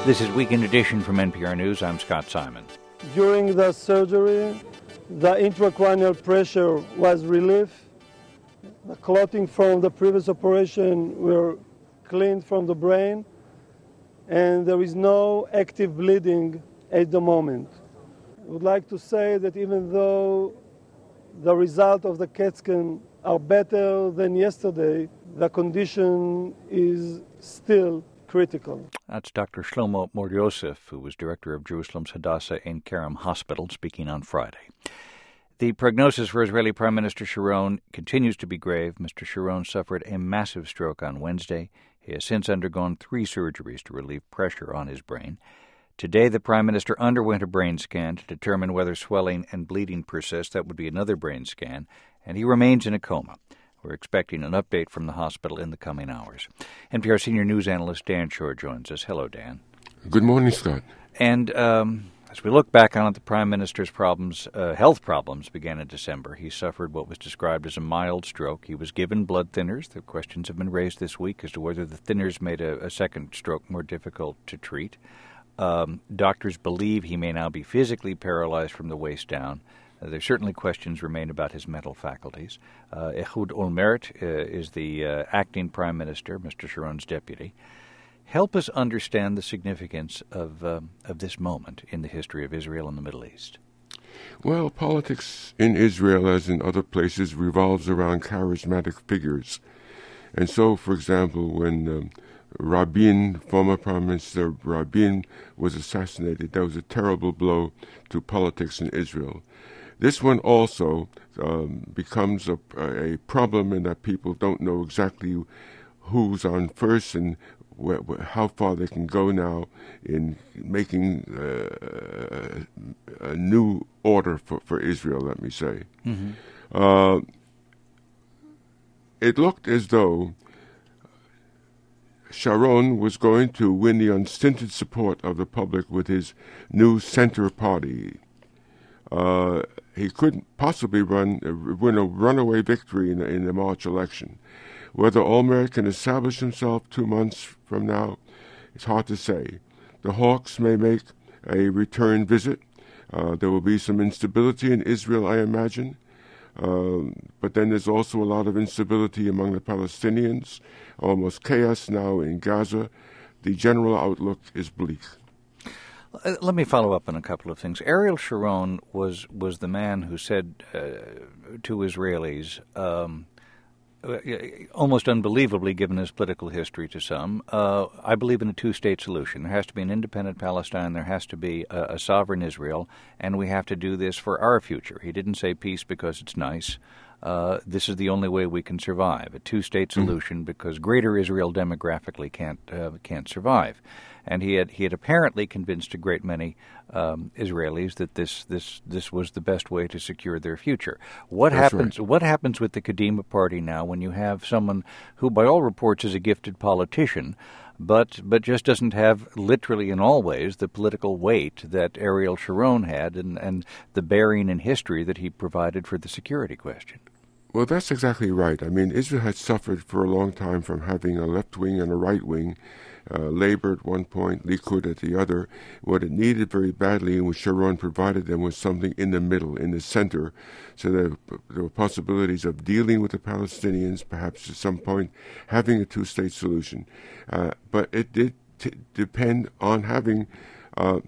This is Weekend Edition from NPR News. I'm Scott Simon. During the surgery, the intracranial pressure was relieved. The clotting from the previous operation were cleaned from the brain, and there is no active bleeding at the moment. I would like to say that even though the result of the CAT scan are better than yesterday, the condition is still critical. That's Dr. Shlomo Mor-Yosef, who was director of Jerusalem's Hadassah Ein Kerem Hospital, speaking on Friday. The prognosis for Israeli Prime Minister Sharon continues to be grave. Mr. Sharon suffered a massive stroke on Wednesday. He has since undergone 3 surgeries to relieve pressure on his brain. Today, the Prime Minister underwent a brain scan to determine whether swelling and bleeding persist. That would be another brain scan, and he remains in a coma. We're expecting an update from the hospital in the coming hours. NPR senior news analyst Dan Shor joins us. Hello, Dan. Good morning, Scott. And as we look back on it, the Prime Minister's health problems began in December. He suffered what was described as a mild stroke. He was given blood thinners. The questions have been raised this week as to whether the thinners made a second stroke more difficult to treat. Doctors believe he may now be physically paralyzed from the waist down. There certainly questions remain about his mental faculties. Ehud Olmert is the acting Prime Minister, Mr. Sharon's deputy. Help us understand the significance of this moment in the history of Israel and the Middle East. Well, politics in Israel, as in other places, revolves around charismatic figures. And so, for example, when Rabin, former Prime Minister Rabin, was assassinated, that was a terrible blow to politics in Israel. This one also becomes a problem in that people don't know exactly who's on first and how far they can go now in making a new order for Israel, let me say. Mm-hmm. It looked as though Sharon was going to win the unstinted support of the public with his new center party. He couldn't possibly win a runaway victory in the March election. Whether Olmert can establish himself 2 months from now, it's hard to say. The Hawks may make a return visit. There will be some instability in Israel, I imagine. But then there's also a lot of instability among the Palestinians, almost chaos now in Gaza. The general outlook is bleak. Let me follow up on a couple of things. Ariel Sharon was the man who said to Israelis, almost unbelievably given his political history to some, I believe in a two-state solution. There has to be an independent Palestine, there has to be a sovereign Israel, and we have to do this for our future. He didn't say peace because it's nice. This is the only way we can survive, a two-state solution, because greater Israel demographically can't survive. And he had apparently convinced a great many Israelis that this was the best way to secure their future. What happens with the Kadima party now when you have someone who, by all reports, is a gifted politician, but just doesn't have, literally in all ways, the political weight that Ariel Sharon had and the bearing in history that he provided for the security question? Well, that's exactly right. I mean, Israel had suffered for a long time from having a left wing and a right wing, Labour at one point, Likud at the other. What it needed very badly, and what Sharon provided them, was something in the middle, in the center, so that there were possibilities of dealing with the Palestinians, perhaps at some point having a two-state solution. But it did depend on having a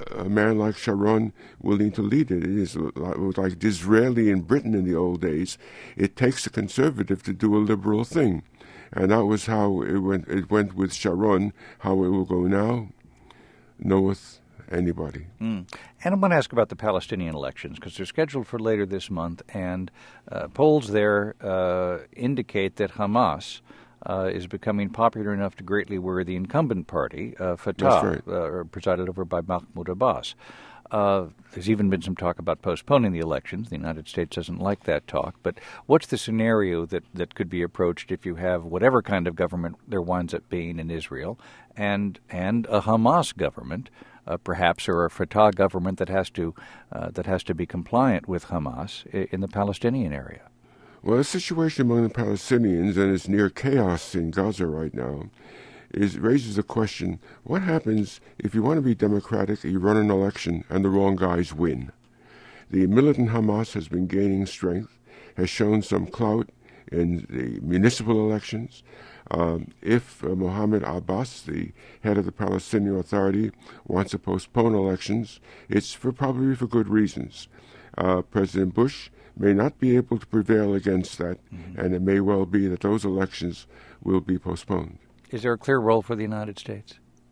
man like Sharon willing to lead it. It is like Disraeli in Britain in the old days. It takes a conservative to do a liberal thing. And that was how it went. It went with Sharon. How it will go now, knoweth anybody. And I want to ask about the Palestinian elections, because they're scheduled for later this month, and polls there indicate that Hamas is becoming popular enough to greatly worry the incumbent party, Fatah, presided over by Mahmoud Abbas. There's even been some talk about postponing the elections. The United States doesn't like that talk. But what's the scenario that could be approached if you have whatever kind of government there winds up being in Israel and a Hamas government, perhaps, or a Fatah government that has to be compliant with Hamas in the Palestinian area? Well, the situation among the Palestinians, and it's near chaos in Gaza right now, raises the question, what happens if you want to be democratic, you run an election, and the wrong guys win? The militant Hamas has been gaining strength, has shown some clout in the municipal elections. If Mohammed Abbas, the head of the Palestinian Authority, wants to postpone elections, it's probably for good reasons. President Bush may not be able to prevail against that, and it may well be that those elections will be postponed. Is there a clear role for the United States?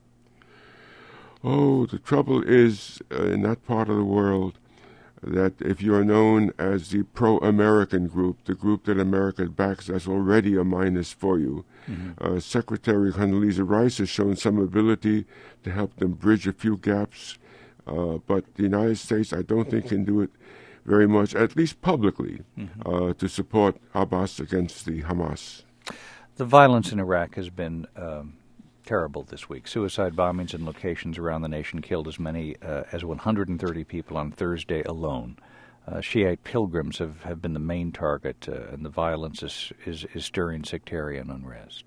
Oh, the trouble is, in that part of the world, that if you're known as the pro-American group, the group that America backs, that's already a minus for you. Secretary Condoleezza Rice has shown some ability to help them bridge a few gaps, but the United States, I don't think, can do it very much, at least publicly, to support Abbas against the Hamas. The violence in Iraq has been terrible this week. Suicide bombings in locations around the nation killed as many as 130 people on Thursday alone. Shiite pilgrims have been the main target, and the violence is stirring sectarian unrest.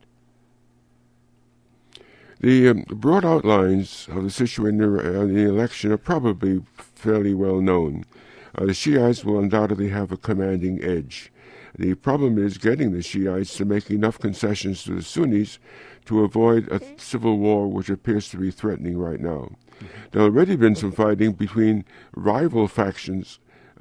The broad outlines of the situation in the election are probably fairly well known. The Shiites will undoubtedly have a commanding edge. The problem is getting the Shiites to make enough concessions to the Sunnis to avoid a civil war which appears to be threatening right now. There have already been some fighting between rival factions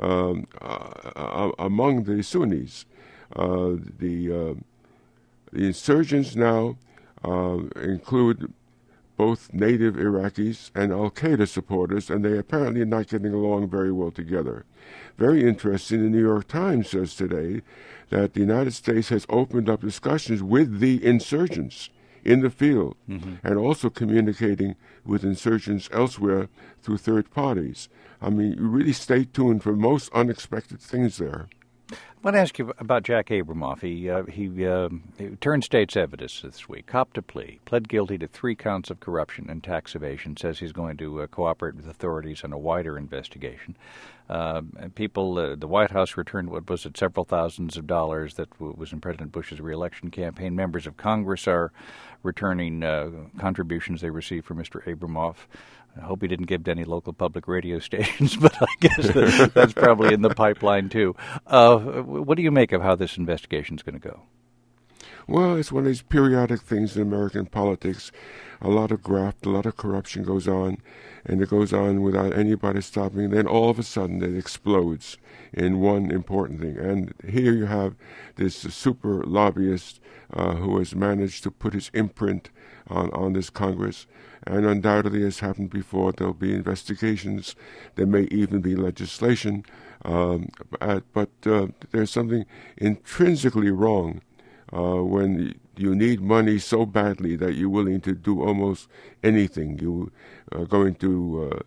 among the Sunnis. The insurgents now include both native Iraqis and al-Qaeda supporters, and they apparently are not getting along very well together. Very interesting, the New York Times says today that the United States has opened up discussions with the insurgents in the field, and also communicating with insurgents elsewhere through third parties. I mean, you really stay tuned for most unexpected things there. I want to ask you about Jack Abramoff. He turned state's evidence this week, copped a plea, pled guilty to 3 counts of corruption and tax evasion, says he's going to cooperate with authorities on a wider investigation. The White House returned, what was it, several thousands of dollars that was in President Bush's reelection campaign. Members of Congress are returning contributions they received from Mr. Abramoff. I hope he didn't give to any local public radio stations, but I guess that's probably in the pipeline too. What do you make of how this investigation is going to go? Well, it's one of these periodic things in American politics. A lot of graft, a lot of corruption goes on, and it goes on without anybody stopping. Then all of a sudden it explodes in one important thing. And here you have this super lobbyist who has managed to put his imprint on this Congress. And undoubtedly, as happened before, there'll be investigations. There may even be legislation. But there's something intrinsically wrong when you need money so badly that you're willing to do almost anything. You are going to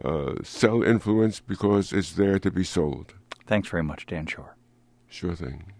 sell influence because it's there to be sold. Thanks very much, Dan Shor. Sure thing.